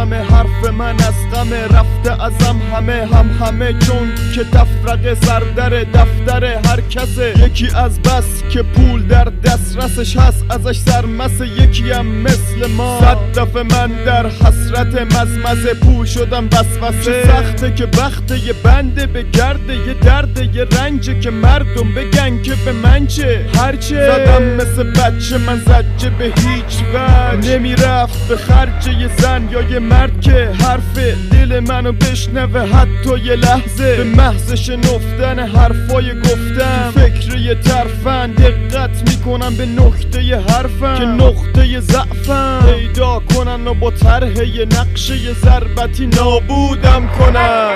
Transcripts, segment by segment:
غم حرف من از غم رفته ازم همه چون که تفرقه سردر دفتر هر کسه. یکی از بس که پول در دسترسش هست ازش سرمسه، یکی هم مثل ما 100 دفعه من در حسرت مزمزه پول شدم وسوسه. سخته که وقت یه بنده به گرده یه درد یه رنجه که مردم بگن که به من چه هرچه زدم مثل بچه من زجه به هیچ وجه نمیرفت به خرج یه زن یا یه مرد که حرف دل منو بشنوه حتی یه لحظه. به محض شنفتن حرفای گفتم فکر یه طرفن دقت میکنم به نکته ی حرفم که نقطه ضعفم پیدا کنن و با طرح یه نقشه ی ضربتی نابودم کنن.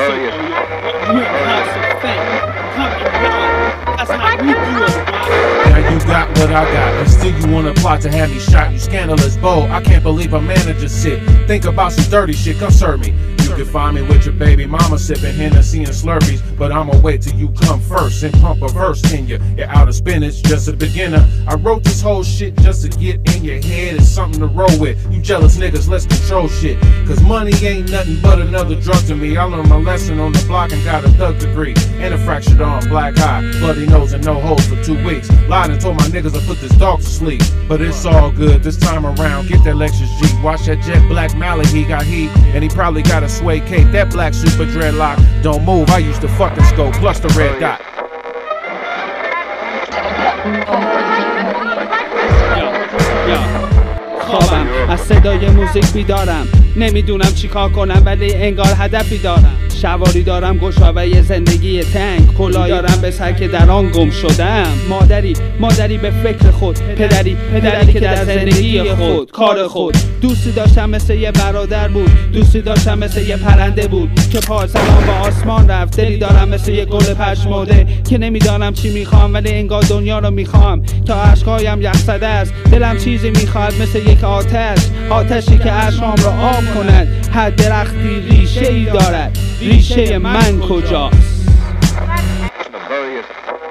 Now you got what I got, and still you wanna plot to have me shot. You scandalous bold, I can't believe a manager sit. Think about some dirty shit, come serve me. You can find me with your baby mama sipping Hennessy and Slurpees, but I'ma wait till you come first and pump a verse in you. You're out of spinach, just a beginner. I wrote this whole shit just to get in your head. It's something to roll with. You jealous niggas, let's control shit. Cause money ain't nothing but another drug to me. I learned my lesson on the block and got a thug degree. And a fractured arm, black eye, bloody nose and no holes for 2 weeks. Lied and told my niggas I put this dog to sleep. But it's all good this time around, get that Lexus G. Watch that jet black Mally, he got heat. And he probably got a sway cape, that black super dreadlock. Don't move, I used to fucking scope, plus the red dot. خوابم از صدای موزیک بیدارم، نمیدونم چی کار کنم ولی انگار هدفی دارم. شواری دارم گشاوه زندگی تنگ، کلاهی دارم به سر که در آن گم شدم. مادری به فکر خود، پدری که در زندگی خود کار خود. دوستی داشتم مثل یه برادر بود، دوستی داشتم مثل یه پرنده بود که پارسلان با آسمان رفت. دلی دارم مثل یه گل پشمرده که نمیدانم چی میخوام ولی انگار دنیا رو میخوام. تا عشقایم یخزده است، دلم چیزی میخواد مثل یک آتشی که اشکام را آب کند. هر درختی ریشه ای دارد، ریشه من کجاست؟